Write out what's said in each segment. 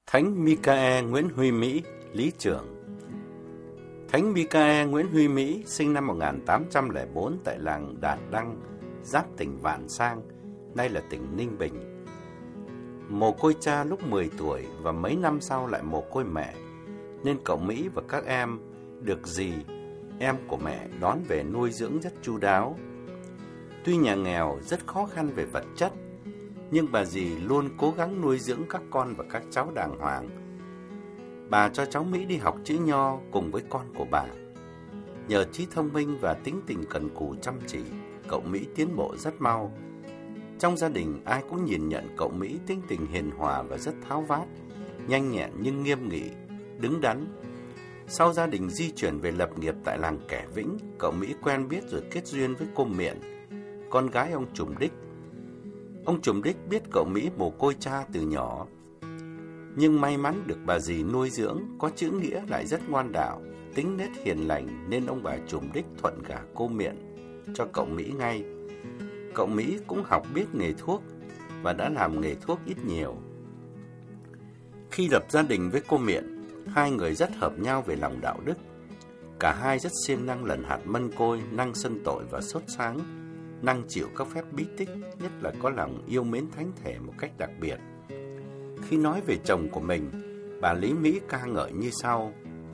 Thánh Michael Nguyễn Huy Mỹ, lý trưởng. Thánh Michael Nguyễn Huy Mỹ sinh năm 1804 tại làng Đạt Đăng, giáp tỉnh Vạn Sang, nay là tỉnh Ninh Bình. Mồ côi cha lúc 10 tuổi và mấy năm sau lại mồ côi mẹ, nên cậu Mỹ và các em được dì, em của mẹ đón về nuôi dưỡng rất chu đáo. Tuy nhà nghèo rất khó khăn về vật chất, nhưng bà dì luôn cố gắng nuôi dưỡng các con và các cháu đàng hoàng. Bà cho cháu Mỹ đi học chữ nho cùng với con của bà. Nhờ trí thông minh và tính tình cần cù chăm chỉ, cậu Mỹ tiến bộ rất mau. Trong gia đình ai cũng nhìn nhận cậu Mỹ tính tình hiền hòa và rất tháo vát, nhanh nhẹn nhưng nghiêm nghị, đứng đắn. Sau gia đình di chuyển về lập nghiệp tại làng Kẻ Vĩnh, cậu Mỹ quen biết rồi kết duyên với cô Miện, con gái ông Trùm Đích. Ông Trùm Đích biết cậu Mỹ mồ côi cha từ nhỏ, nhưng may mắn được bà dì nuôi dưỡng, có chữ nghĩa lại rất ngoan đạo, tính nết hiền lành, nên ông bà Trùm Đích thuận gả cô Miện cho cậu Mỹ ngay. Cậu Mỹ cũng học biết nghề thuốc và đã làm nghề thuốc ít nhiều. Khi lập gia đình với cô Miện, hai người rất hợp nhau về lòng đạo đức. Cả hai rất siêng năng lần hạt mân côi, năng xưng tội và sốt sáng, năng chịu các phép bí tích, nhất là có lòng yêu mến thánh thể một cách đặc biệt. Khi nói về chồng của mình, bà Lý Mỹ ca ngợi như sau: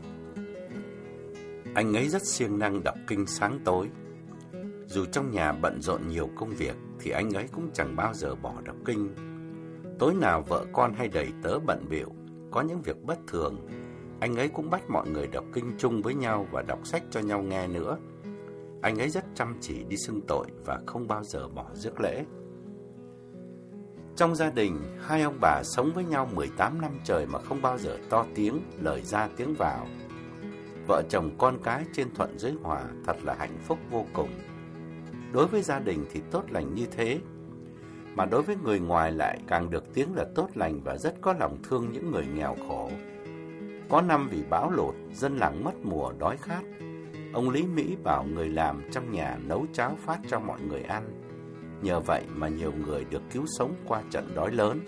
anh ấy rất siêng năng đọc kinh sáng tối. Dù trong nhà bận rộn nhiều công việc thì anh ấy cũng chẳng bao giờ bỏ đọc kinh. Tối nào vợ con hay đầy tớ bận bịu, có những việc bất thường, anh ấy cũng bắt mọi người đọc kinh chung với nhau và đọc sách cho nhau nghe nữa. Anh ấy rất chăm chỉ đi xưng tội và không bao giờ bỏ rước lễ. Trong gia đình, hai ông bà sống với nhau 18 năm trời mà không bao giờ to tiếng, lời ra tiếng vào. Vợ chồng con cái trên thuận dưới hòa, thật là hạnh phúc vô cùng. Đối với gia đình thì tốt lành như thế, mà đối với người ngoài lại càng được tiếng là tốt lành và rất có lòng thương những người nghèo khổ. Có năm vì bão lụt, dân làng mất mùa đói khát, ông Lý Mỹ bảo người làm trong nhà nấu cháo phát cho mọi người ăn. Nhờ vậy mà nhiều người được cứu sống qua trận đói lớn.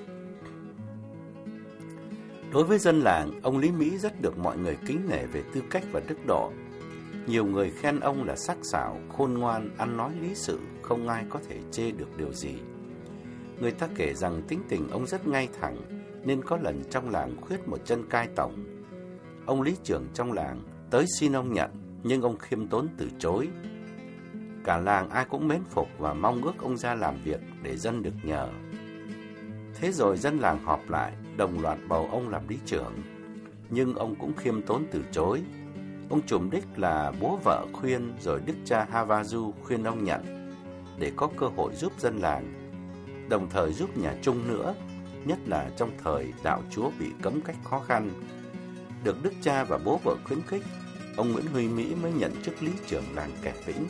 Đối với dân làng, ông Lý Mỹ rất được mọi người kính nể về tư cách và đức độ. Nhiều người khen ông là sắc sảo, khôn ngoan, ăn nói lý sự, không ai có thể chê được điều gì. Người ta kể rằng tính tình ông rất ngay thẳng, nên có lần trong làng khuyết một chân cai tổng. Ông lý trưởng trong làng tới xin ông nhận, nhưng ông khiêm tốn từ chối. Cả làng ai cũng mến phục và mong ước ông ra làm việc để dân được nhờ. Thế rồi dân làng họp lại, đồng loạt bầu ông làm lý trưởng, nhưng ông cũng khiêm tốn từ chối. Ông Trùm Đích là bố vợ khuyên, rồi đức cha Havaju khuyên ông nhận, để có cơ hội giúp dân làng, đồng thời giúp nhà Trung nữa, nhất là trong thời đạo Chúa bị cấm cách khó khăn. Được đức cha và bố vợ khuyến khích, ông Nguyễn Huy Mỹ mới nhận chức lý trưởng làng Kẻ Vĩnh.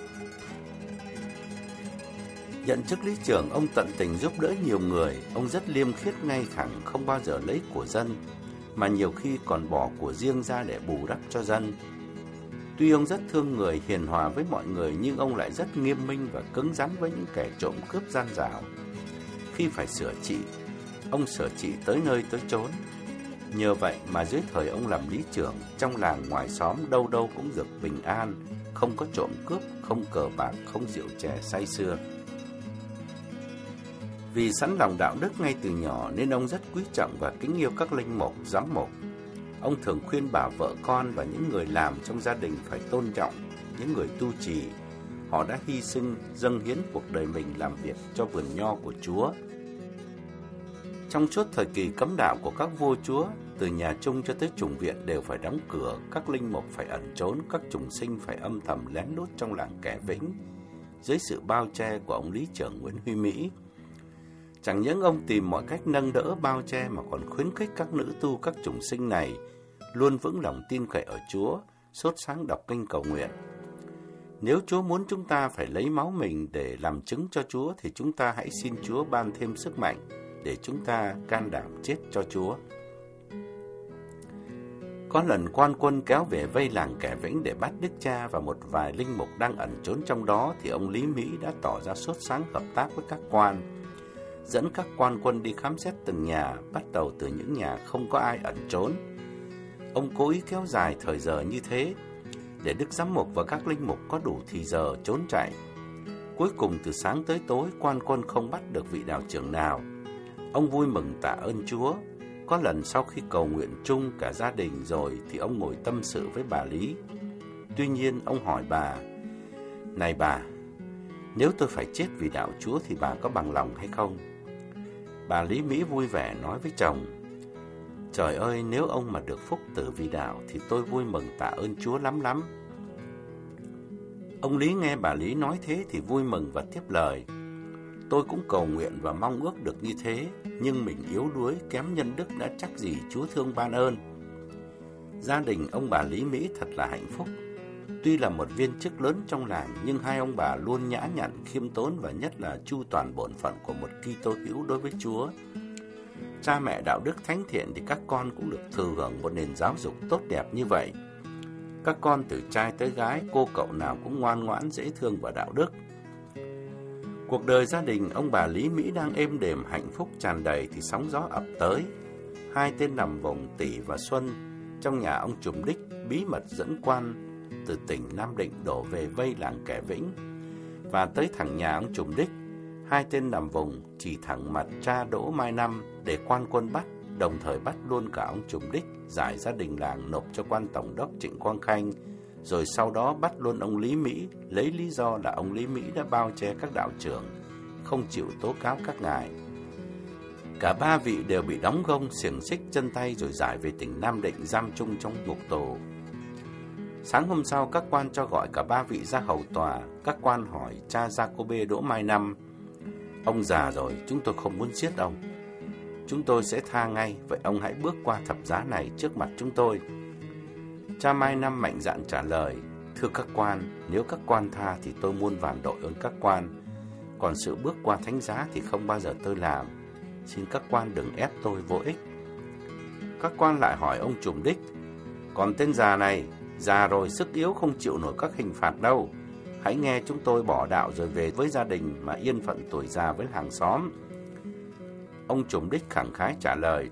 Nhận chức lý trưởng, ông tận tình giúp đỡ nhiều người. Ông rất liêm khiết ngay thẳng, không bao giờ lấy của dân, mà nhiều khi còn bỏ của riêng ra để bù đắp cho dân. Tuy ông rất thương người, hiền hòa với mọi người, nhưng ông lại rất nghiêm minh và cứng rắn với những kẻ trộm cướp gian dảo. Khi phải sửa trị, ông sửa trị tới nơi tới chốn. Nhờ vậy mà dưới thời ông làm lý trưởng, trong làng ngoài xóm đâu đâu cũng được bình an, không có trộm cướp, không cờ bạc, không rượu chè say sưa. Vì sẵn lòng đạo đức ngay từ nhỏ nên ông rất quý trọng và kính yêu các linh mục, giám mục. Ông thường khuyên bảo vợ con và những người làm trong gia đình phải tôn trọng những người tu trì. Họ đã hy sinh, dâng hiến cuộc đời mình làm việc cho vườn nho của Chúa. Trong suốt thời kỳ cấm đạo của các vua chúa, từ nhà Trung cho tới chủng viện đều phải đóng cửa, các linh mục phải ẩn trốn, các chủng sinh phải âm thầm lén lút trong làng Kẻ Vĩnh, dưới sự bao che của ông lý trưởng Nguyễn Huy Mỹ. Chẳng những ông tìm mọi cách nâng đỡ bao che mà còn khuyến khích các nữ tu các chủng sinh này luôn vững lòng tin cậy ở Chúa, sốt sáng đọc kinh cầu nguyện. Nếu Chúa muốn chúng ta phải lấy máu mình để làm chứng cho Chúa thì chúng ta hãy xin Chúa ban thêm sức mạnh để chúng ta can đảm chết cho Chúa. Có lần quan quân kéo về vây làng Kẻ Vĩnh để bắt đức cha và một vài linh mục đang ẩn trốn trong đó, thì ông Lý Mỹ đã tỏ ra sốt sáng hợp tác với các quan. dẫn các quan quân đi khám xét từng nhà, bắt đầu từ những nhà không có ai ẩn trốn. Ông cố ý kéo dài thời giờ như thế để Đức Giám mục và các linh mục có đủ thì giờ trốn chạy. Cuối cùng từ sáng tới tối, quan quân không bắt được vị đạo trưởng nào. Ông vui mừng tạ ơn Chúa. Có lần sau khi cầu nguyện chung cả gia đình rồi thì ông ngồi tâm sự với bà Lý. Tuy nhiên ông hỏi bà: "Này bà, nếu tôi phải chết vì đạo Chúa thì bà có bằng lòng hay không?" Bà Lý Mỹ vui vẻ nói với chồng: "Trời ơi, nếu ông mà được phúc tử vì đạo thì tôi vui mừng tạ ơn Chúa lắm lắm." Ông Lý nghe bà Lý nói thế thì vui mừng và tiếp lời: "Tôi cũng cầu nguyện và mong ước được như thế, nhưng mình yếu đuối, kém nhân đức đã chắc gì Chúa thương ban ơn." Gia đình ông bà Lý Mỹ thật là hạnh phúc. Tuy là một viên chức lớn trong làng, nhưng hai ông bà luôn nhã nhặn, khiêm tốn và nhất là chu toàn bổn phận của một Kitô hữu đối với Chúa. Cha mẹ đạo đức thánh thiện thì các con cũng được thừa hưởng một nền giáo dục tốt đẹp như vậy. Các con từ trai tới gái, cô cậu nào cũng ngoan ngoãn, dễ thương và đạo đức. Cuộc đời gia đình ông bà Lý Mỹ đang êm đềm hạnh phúc tràn đầy thì sóng gió ập tới. Hai tên nằm vùng Tỷ và Xuân trong nhà ông Trùm Đích bí mật dẫn quan từ tỉnh Nam Định đổ về vây làng Kẻ Vĩnh và tới thẳng nhà ông Trùm Đích. Hai tên nằm vùng chỉ thẳng mặt cha Đỗ Mai Năm để quan quân bắt, đồng thời bắt luôn cả ông Trùm Đích, giải gia đình làng nộp cho quan tổng đốc Trịnh Quang Khanh, rồi sau đó bắt luôn ông Lý Mỹ, lấy lý do là ông Lý Mỹ đã bao che các đạo trưởng, không chịu tố cáo các ngài. Cả ba vị đều bị đóng gông, xiềng xích chân tay rồi giải về tỉnh Nam Định giam chung trong ngục tù. Sáng hôm sau, các quan cho gọi cả ba vị ra hầu tòa. Các quan hỏi cha Giacôbê Đỗ Mai Năm: "Ông già rồi, chúng tôi không muốn giết ông. Chúng tôi sẽ tha ngay, vậy ông hãy bước qua thập giá này trước mặt chúng tôi." Cha Mai Năm mạnh dạn trả lời: "Thưa các quan, nếu các quan tha thì tôi muôn vàn đội ơn các quan. Còn sự bước qua thánh giá thì không bao giờ tôi làm. Xin các quan đừng ép tôi vô ích." Các quan lại hỏi ông Trùm Đích: "Còn tên già này, già rồi sức yếu không chịu nổi các hình phạt đâu. Hãy nghe chúng tôi bỏ đạo rồi về với gia đình mà yên phận tuổi già với hàng xóm." Ông Trùm Đích khẳng khái trả lời: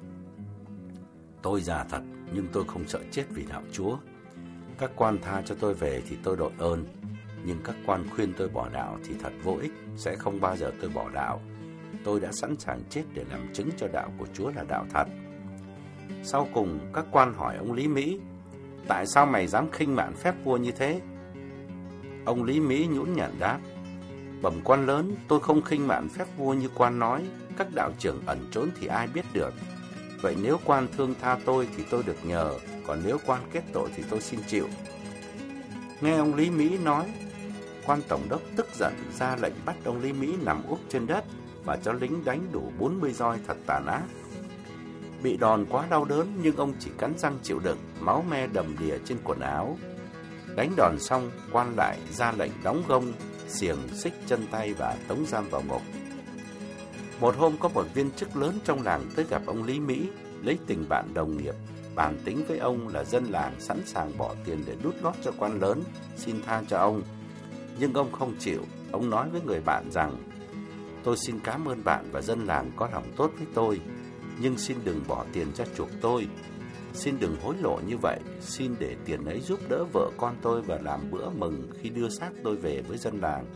"Tôi già thật, nhưng tôi không sợ chết vì đạo Chúa. Các quan tha cho tôi về thì tôi đội ơn, nhưng các quan khuyên tôi bỏ đạo thì thật vô ích, sẽ không bao giờ tôi bỏ đạo. Tôi đã sẵn sàng chết để làm chứng cho đạo của Chúa là đạo thật." Sau cùng, các quan hỏi ông Lý Mỹ: "Tại sao mày dám khinh mạn phép vua như thế?" Ông Lý Mỹ nhũn nhặn đáp: "Bẩm quan lớn, tôi không khinh mạn phép vua như quan nói. Các đạo trưởng ẩn trốn thì ai biết được. Vậy nếu quan thương tha tôi thì tôi được nhờ, còn nếu quan kết tội thì tôi xin chịu." Nghe ông Lý Mỹ nói, quan tổng đốc tức giận ra lệnh bắt ông Lý Mỹ nằm úp trên đất và cho lính đánh đủ 40 roi thật tàn ác. Bị đòn quá đau đớn nhưng ông chỉ cắn răng chịu đựng, máu me đầm đìa trên quần áo. Đánh đòn xong, quan lại ra lệnh đóng gông, xiềng xích chân tay và tống giam vào ngục. Một hôm có một viên chức lớn trong làng tới gặp ông Lý Mỹ, lấy tình bạn đồng nghiệp, bàn tính với ông là dân làng sẵn sàng bỏ tiền để đút lót cho quan lớn, xin tha cho ông. Nhưng ông không chịu, ông nói với người bạn rằng: "Tôi xin cảm ơn bạn và dân làng có lòng tốt với tôi, nhưng xin đừng bỏ tiền ra chuộc tôi. Xin đừng hối lộ như vậy, xin để tiền ấy giúp đỡ vợ con tôi và làm bữa mừng khi đưa xác tôi về với dân làng."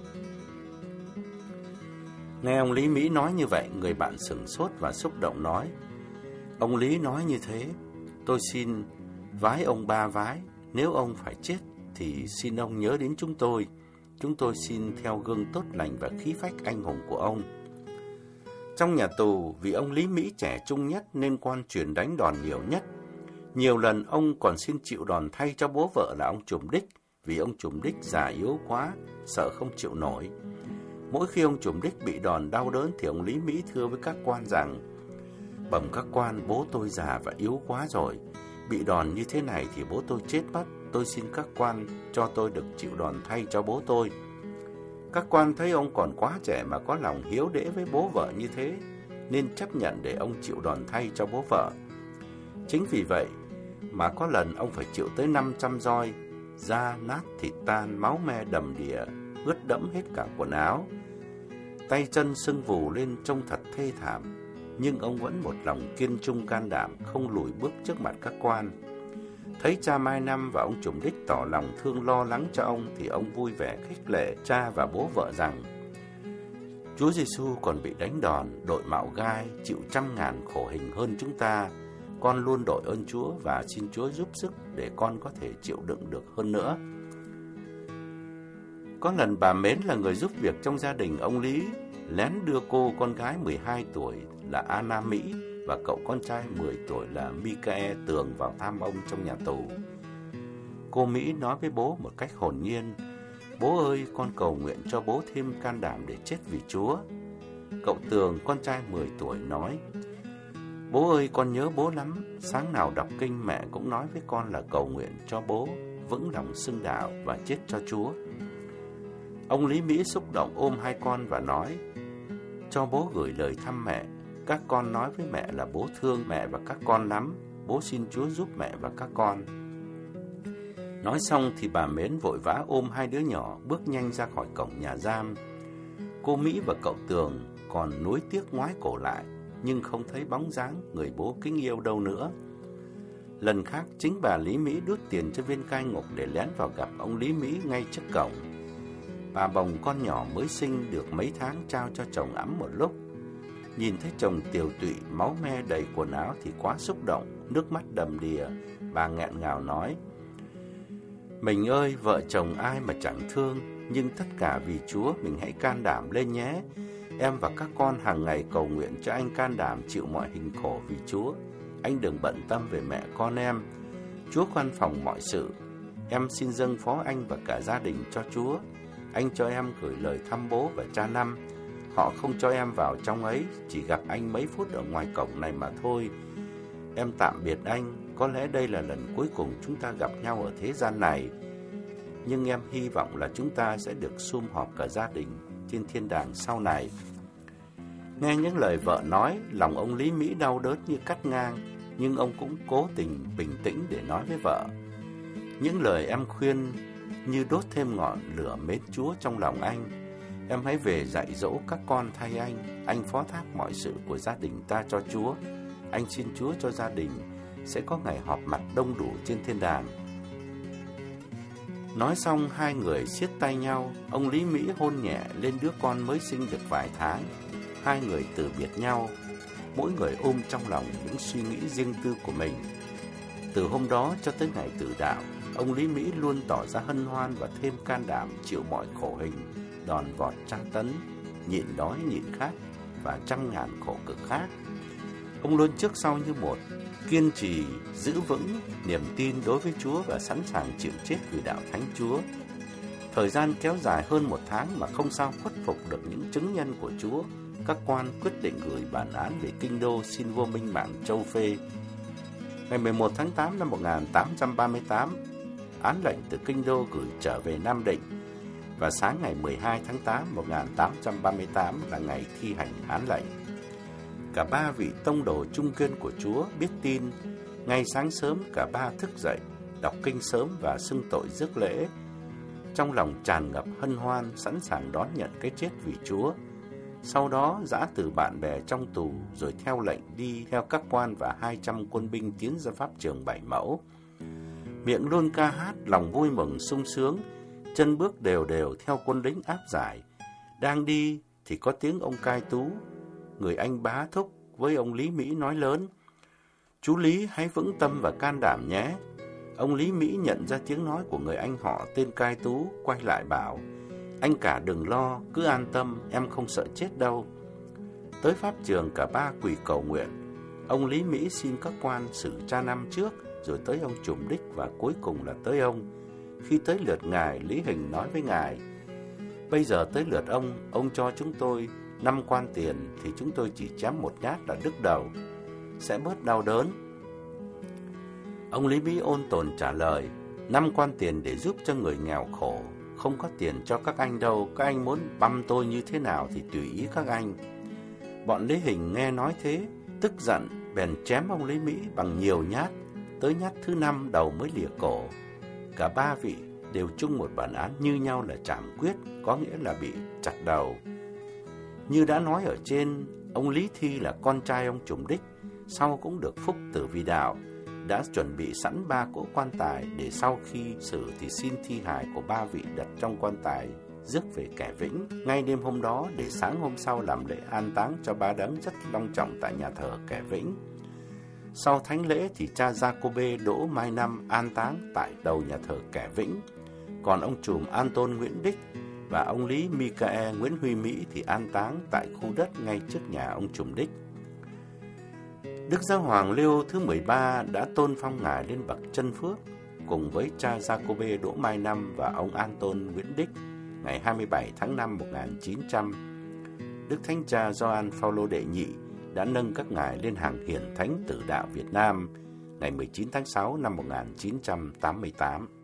Nghe ông Lý Mỹ nói như vậy, người bạn sửng sốt và xúc động nói: "Ông Lý nói như thế, tôi xin vái ông 3 vái. Nếu ông phải chết thì xin ông nhớ đến chúng tôi. Chúng tôi xin theo gương tốt lành và khí phách anh hùng của ông." Trong nhà tù, vì ông Lý Mỹ trẻ trung nhất nên quan truyền đánh đòn nhiều nhất. Nhiều lần ông còn xin chịu đòn thay cho bố vợ là ông Trùm Đích, vì ông Trùm Đích già yếu quá, sợ không chịu nổi. Mỗi khi ông Trùm Đích bị đòn đau đớn thì ông Lý Mỹ thưa với các quan rằng: "Bẩm các quan, bố tôi già và yếu quá rồi. Bị đòn như thế này thì bố tôi chết mất. Tôi xin các quan cho tôi được chịu đòn thay cho bố tôi." Các quan thấy ông còn quá trẻ mà có lòng hiếu đễ với bố vợ như thế, nên chấp nhận để ông chịu đòn thay cho bố vợ. Chính vì vậy mà có lần ông phải chịu tới 500 roi, da nát thịt tan, máu me đầm đìa, ướt đẫm hết cả quần áo. tay chân sưng vù lên trông thật thê thảm, nhưng ông vẫn một lòng kiên trung can đảm, không lùi bước trước mặt các quan. Thấy cha Mai Năm và ông Trùm Đích tỏ lòng thương lo lắng cho ông, thì ông vui vẻ khích lệ cha và bố vợ rằng: Chúa Giêsu còn bị đánh đòn, đội mạo gai, chịu trăm ngàn khổ hình hơn chúng ta. Con luôn đội ơn Chúa và xin Chúa giúp sức để con có thể chịu đựng được hơn nữa. Có lần bà Mến là người giúp việc trong gia đình ông Lý, lén đưa cô con gái 12 tuổi là Anna Mỹ và cậu con trai 10 tuổi là Michael Tường vào thăm ông trong nhà tù. Cô Mỹ nói với bố một cách hồn nhiên: Bố ơi, con cầu nguyện cho bố thêm can đảm để chết vì Chúa. Cậu Tường, con trai 10 tuổi nói: Bố ơi, con nhớ bố lắm. Sáng nào đọc kinh mẹ cũng nói với con là cầu nguyện cho bố vững lòng xưng đạo và chết cho Chúa. Ông Lý Mỹ xúc động ôm hai con và nói: Cho bố gửi lời thăm mẹ. Các con nói với mẹ là bố thương mẹ và các con lắm. Bố xin Chúa giúp mẹ và các con. Nói xong thì bà Mến vội vã ôm hai đứa nhỏ bước nhanh ra khỏi cổng nhà giam. Cô Mỹ và cậu Tường còn nuối tiếc ngoái cổ lại, nhưng không thấy bóng dáng người bố kính yêu đâu nữa. Lần khác chính bà Lý Mỹ đút tiền cho viên cai ngục để lén vào gặp ông Lý Mỹ ngay trước cổng. Bà bồng con nhỏ mới sinh được mấy tháng trao cho chồng ẵm một lúc. Nhìn thấy chồng tiều tụy, máu me đầy quần áo thì quá xúc động, nước mắt đầm đìa. Bà nghẹn ngào nói: Mình ơi, vợ chồng ai mà chẳng thương, nhưng tất cả vì Chúa, mình hãy can đảm lên nhé. Em và các con hàng ngày cầu nguyện cho anh can đảm chịu mọi hình khổ vì Chúa. Anh đừng bận tâm về mẹ con em. Chúa quan phòng mọi sự. Em xin dâng phó anh và cả gia đình cho Chúa. Anh cho em gửi lời thăm bố và cha Năm. Họ không cho em vào trong ấy, chỉ gặp anh mấy phút ở ngoài cổng này mà thôi. Em tạm biệt anh, có lẽ đây là lần cuối cùng chúng ta gặp nhau ở thế gian này. Nhưng em hy vọng là chúng ta sẽ được sum họp cả gia đình trên thiên đàng sau này. Nghe những lời vợ nói, lòng ông Lý Mỹ đau đớn như cắt ngang, nhưng ông cũng cố tình bình tĩnh để nói với vợ. Những lời em khuyên như đốt thêm ngọn lửa mến Chúa trong lòng anh. Em hãy về dạy dỗ các con thay anh phó thác mọi sự của gia đình ta cho Chúa. Anh xin Chúa cho gia đình sẽ có ngày họp mặt đông đủ trên thiên đàng. Nói xong hai người siết tay nhau, ông Lý Mỹ hôn nhẹ lên đứa con mới sinh được vài tháng. Hai người từ biệt nhau, mỗi người ôm trong lòng những suy nghĩ riêng tư của mình. Từ hôm đó cho tới ngày tử đạo, ông Lý Mỹ luôn tỏ ra hân hoan và thêm can đảm chịu mọi khổ hình, đòn vọt tra tấn, nhịn đói nhịn khát và trăm ngàn khổ cực khác. Ông luôn trước sau như một, kiên trì giữ vững niềm tin đối với Chúa và sẵn sàng chịu chết vì đạo Thánh Chúa. Thời gian kéo dài hơn 1 tháng mà không sao khuất phục được những chứng nhân của Chúa. Các quan quyết định gửi bản án về kinh đô xin vua Minh Mạng Châu Phê. Ngày 11 tháng 8 năm 1838, án lệnh từ kinh đô gửi trở về Nam Định. Và sáng ngày 12 tháng 8 1838 là ngày thi hành án lệnh. Cả ba vị tông đồ trung kiên của Chúa biết tin. Ngay sáng sớm cả ba thức dậy, đọc kinh sớm và xưng tội rước lễ. Trong lòng tràn ngập hân hoan, sẵn sàng đón nhận cái chết vì Chúa. Sau đó giã từ bạn bè trong tù, rồi theo lệnh đi theo các quan và 200 quân binh tiến ra pháp trường Bảy Mẫu. Miệng luôn ca hát, lòng vui mừng sung sướng, chân bước đều đều theo quân lính áp giải. Đang đi thì có tiếng ông Cai Tú, người anh bá thúc với ông Lý Mỹ nói lớn: Chú Lý hãy vững tâm và can đảm nhé. Ông Lý Mỹ nhận ra tiếng nói của người anh họ tên Cai Tú, quay lại bảo: Anh cả đừng lo, cứ an tâm, em không sợ chết đâu. Tới pháp trường cả ba quỳ cầu nguyện. Ông Lý Mỹ xin các quan xử cha Năm trước, rồi tới ông Trùm Đích và cuối cùng là tới ông. Khi tới lượt ngài, Lý Hình nói với ngài: Bây giờ tới lượt ông cho chúng tôi 5 quan tiền thì chúng tôi chỉ chém một nhát là đứt đầu, sẽ bớt đau đớn. Ông Lý Mỹ ôn tồn trả lời: 5 quan tiền để giúp cho người nghèo khổ, không có tiền cho các anh đâu, các anh muốn băm tôi như thế nào thì tùy ý các anh. Bọn Lý Hình nghe nói thế, tức giận, bèn chém ông Lý Mỹ bằng nhiều nhát, tới nhát thứ 5 đầu mới lìa cổ. Cả ba vị đều chung một bản án như nhau là trảm quyết, có nghĩa là bị chặt đầu. Như đã nói ở trên, ông Lý Thi là con trai ông Trùm Đích, sau cũng được phúc tử vì đạo, đã chuẩn bị sẵn 3 cỗ quan tài để sau khi xử thì xin thi hài của 3 vị đặt trong quan tài rước về Kẻ Vĩnh ngay đêm hôm đó, để sáng hôm sau làm lễ an táng cho 3 đấng rất long trọng tại nhà thờ Kẻ Vĩnh. Sau thánh lễ thì cha Giacôbê Đỗ Mai Năm an táng tại đầu nhà thờ Kẻ Vĩnh, còn ông Trùm Anton Nguyễn Đích và ông Lý Michael Nguyễn Huy Mỹ thì an táng tại khu đất ngay trước nhà ông Trùm Đích. Đức Giáo hoàng Leo thứ 13 đã tôn phong ngài lên bậc chân phước cùng với cha Giacôbê Đỗ Mai Năm và ông Anton Nguyễn Đích ngày 27 tháng 5 1900. Đức Thánh cha Gioan Phaolô đệ nhị đã nâng các ngài lên hàng hiển thánh tử đạo Việt Nam ngày 19 tháng 6 năm 1988.